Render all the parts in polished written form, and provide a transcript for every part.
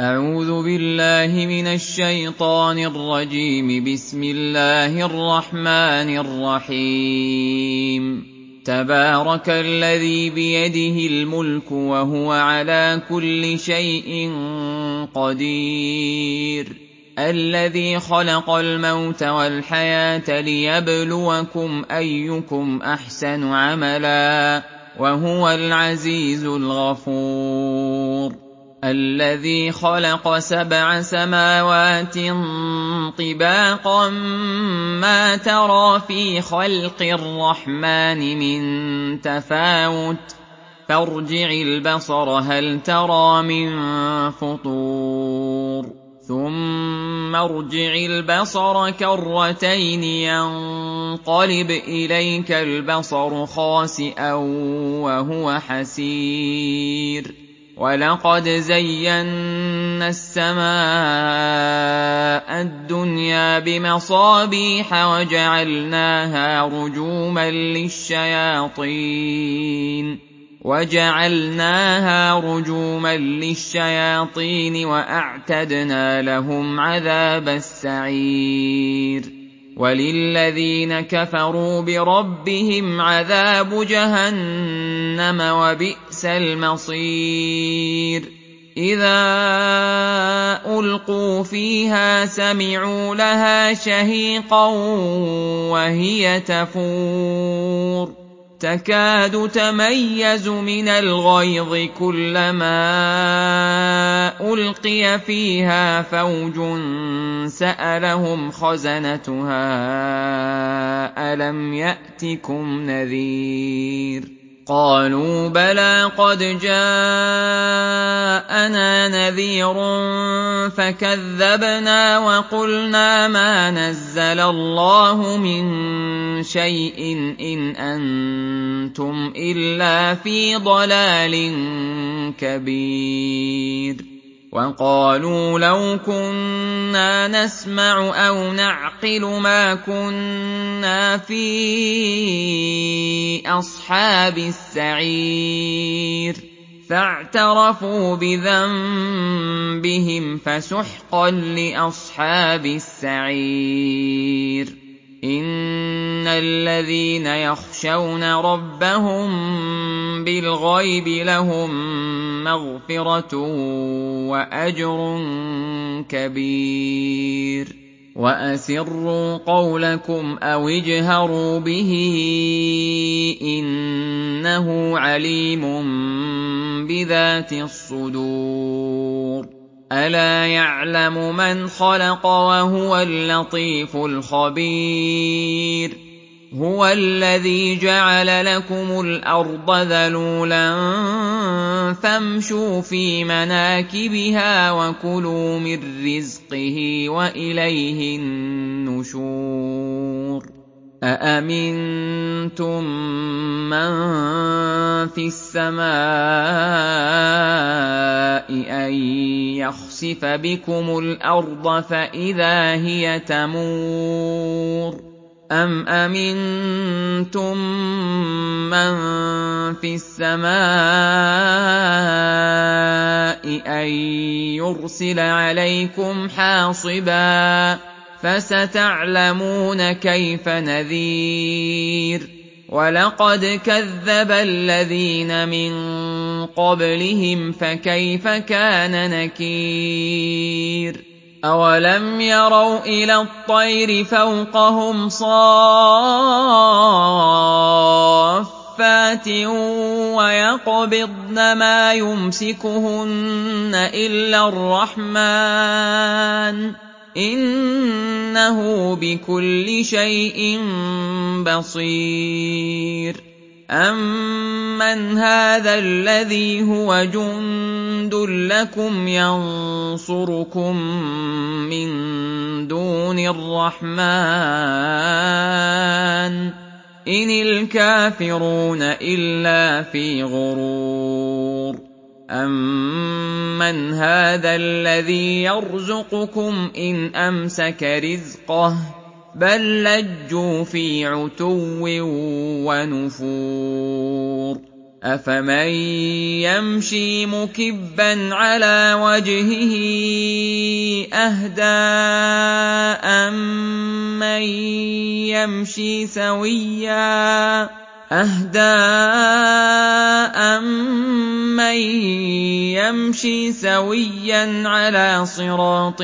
أعوذ بالله من الشيطان الرجيم. بسم الله الرحمن الرحيم. تبارك الذي بيده الملك وهو على كل شيء قدير، الذي خلق الموت والحياة ليبلوكم أيكم أحسن عملا، وهو العزيز الغفور. الذي خلق 7 سماوات طباقا ما ترى في خلق الرحمن من تفاوت، فارجع البصر هل ترى من فطور، ثم ارجع البصر كرتين ينقلب إليك البصر خاسئا وهو حسير. ولقد زينا السماء الدنيا بمصابيح وجعلناها رجوما للشياطين وأعتدنا لهم عذاب السعير. وللذين كفروا بربهم عذاب جهنم وبئس المصير. إذا ألقوا فيها سمعوا لها شهيقا وهي تفور، تكاد تميز من الغيظ كلما ألقي فيها فوج سألهم خزنتها ألم يأتكم نذير؟ قالوا بلى قد جاءنا نذير فكذبنا وقلنا ما نزل الله من شيء إن أنتم إلا في ضلال كبير. وقالوا لو كنا نسمع أو نعقل ما كنا في أصحاب السعير. فاعترفوا بذنبهم فسحقا لأصحاب السعير. إن الذين يخشون ربهم بالغيب لهم مغفرة وأجر كبير. وأسروا قولكم أو اجهروا به إنه عليم بذات الصدور. ألا يعلم من خلق وهو اللطيف الخبير. هو الذي جعل لكم الأرض ذلولا فامشوا في مناكبها وكلوا من رزقه وإليه النشور. أأمنتم من في السماء أن يخسف بكم الأرض فإذا هي تمور، أم أمنتم من في السماء أن يرسل عليكم حاصبا فستعلمون كيف نذير. ولقد كذب الذين من قبلهم فكيف كان نكير. أولم يروا إلى الطير فوقهم صافات ويقبضن ما يمسكهن إلا الرحمن إنه بكل شيء بصير. أمن هذا الذي هو جند لكم ينصركم من دون الرحمن إن الكافرون إلا في غرور. أمن هذا الذي يرزقكم إن أمسك رزقه بل لجوا في عتو ونفور. أَفَمَن يَمْشِي مُكِبًّا عَلَىٰ وَجْهِهِ أَهْدَىٰ أَمَّن يَمْشِي سَوِيًّا عَلَىٰ صِرَاطٍ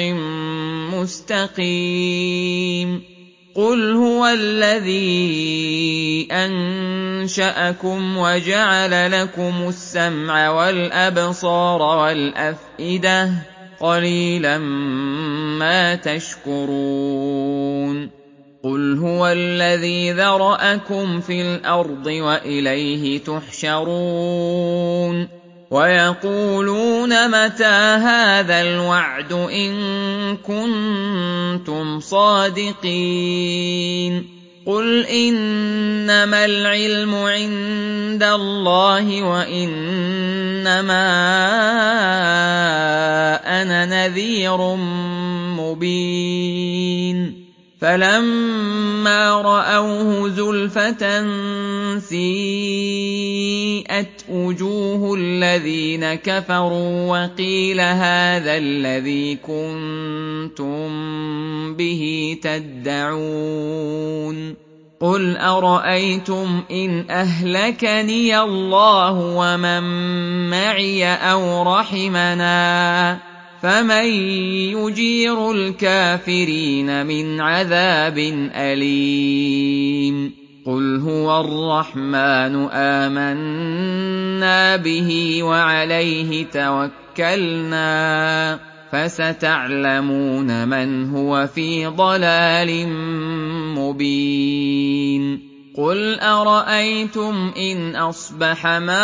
مُّسْتَقِيمٍ قُلْ هُوَ الَّذِي أَنشَأَكُمْ وَجَعَلَ لَكُمُ السَّمْعَ وَالْأَبْصَارَ وَالْأَفْئِدَةَ ۖ قَلِيلًا مَّا تَشْكُرُونَ قُلْ هُوَ الَّذِي ذَرَأَكُمْ فِي الْأَرْضِ وَإِلَيْهِ تُحْشَرُونَ وَيَقُولُونَ مَتَىٰ هَٰذَا الْوَعْدُ إِن كُنتُمْ صَادِقِينَ قُلْ إِنَّمَا الْعِلْمُ عِندَ اللَّهِ وَإِنَّمَا أَنَا نَذِيرٌ مُّبِينٌ فَلَمَّا رَأَوْهُ زُلْفَةً سِيئَتْ وُجُوهُ الَّذِينَ كَفَرُوا وَقِيلَ هَٰذَا الَّذِي كُنتُم بِهِ تَدَّعُونَ قُلْ أَرَأَيْتُمْ إِنْ أَهْلَكَنِيَ اللَّهُ وَمَن مَّعِيَ أَوْ رَحِمَنَا فَمَن يُجِيرُ الْكَافِرِينَ مِنْ عَذَابٍ أَلِيمٍ قُلْ هُوَ الرَّحْمَٰنُ آمَنَّا بِهِ وَعَلَيْهِ تَوَكَّلْنَا فَسَتَعْلَمُونَ مَنْ هُوَ فِي ضَلَالٍ مُّبِينٍ قُلْ أَرَأَيْتُمْ إِنْ أَصْبَحَ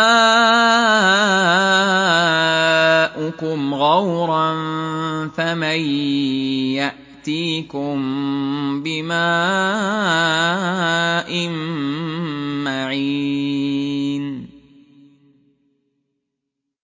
مَاؤُكُمْ غَوْرًا فَمَن يَأْتِيكُم بِمَاءٍ